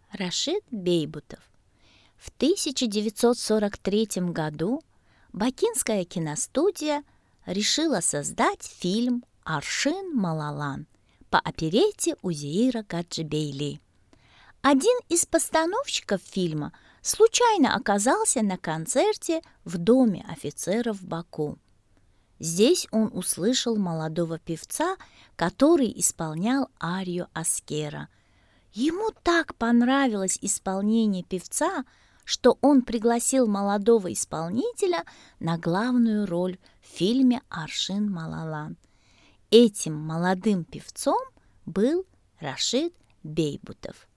Рашид Бейбутов. В 1943 году Бакинская киностудия решила создать фильм «Аршин Малалан» по оперетте Узеира Гаджибейли. Один из постановщиков фильма случайно оказался на концерте в Доме офицеров в Баку. Здесь он услышал молодого певца, который исполнял арию Аскера. Ему так понравилось исполнение певца, что он пригласил молодого исполнителя на главную роль в фильме «Аршин Малалан». Этим молодым певцом был Рашид Бейбутов.